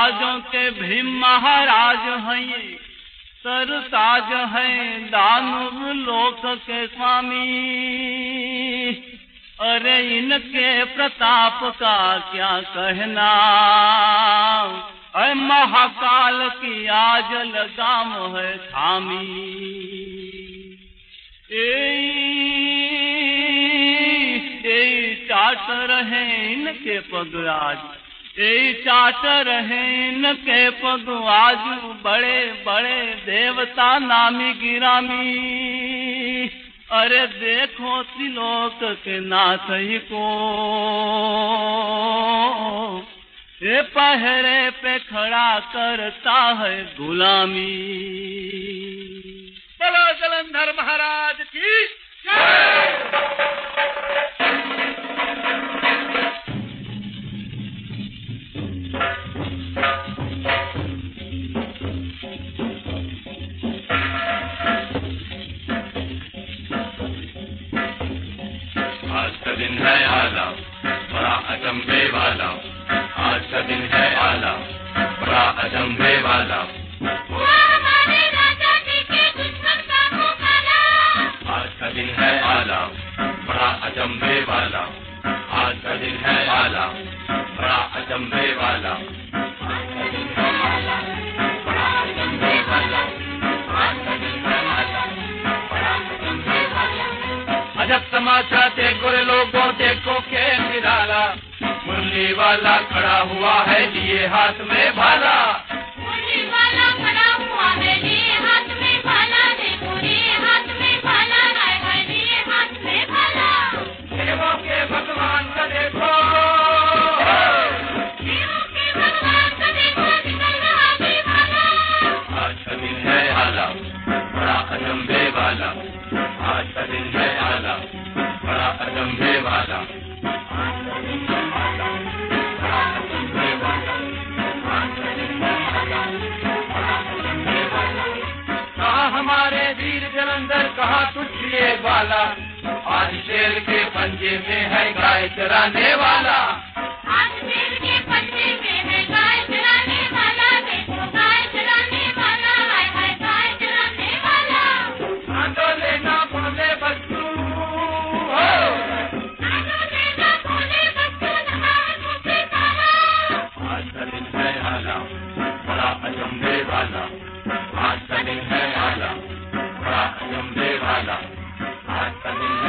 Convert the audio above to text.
राजों के भीम महाराज हैं, सरताज हैं दानव लोक के स्वामी। अरे इनके प्रताप का क्या कहना, अरे महाकाल की आज लगाम है थामी। चाट रहे इनके पग आज, चाट रहे इनके पग आज, बड़े बड़े देवता नामी गिरामी। अरे देखो त्रिलोक के नाथ ही को, ये पहरे पे खड़ा करता है गुलामी। बोलो जलंधर महाराज की जय। आज का दिन है आला बड़ा अचंभे वाला, आज का दिन है आला बड़ा अचंभे वाला। आज का दिन है आला बड़ा अचंभे वाला, आज का दिन है आला बड़ा अचंभे वाला। अजब समाचार देखो रे लोगों, देखो के निराला, मुरली वाला खड़ा हुआ है लिए हाथ में भाला। मुरली वाला खड़ा हुआ है लिए हाथ में भाला, देखो लिए हाथ में भाला, हाय हाय लिए हाथ में भाला। देवों के भगवान का देखो, देवों के भगवान का देखो, निकल रहा भी भाला। आज का दिन है आला बड़ा अचंभे वाला, आज का दिन है आला बड़ा अचंभे वाला। कहाँ हमारे वीर जलंधर, कहाँ तुझे वाला, आज शेर के पंजे में है गाय चराने वाला। आज शेर के पंजे में है गाय चराने वाला, देखो गाय चराने वाला, हाय हाय गाय चराने वाला। आंदो लेना बोले बच्चू, आंदो लेना बोले बच्चू, नहाए मुझे ताला। आज का दिन है आला बड़ा अचंभे वाला, आज का दिन है आला बड़ा अचंभे वाला, आज का दिन है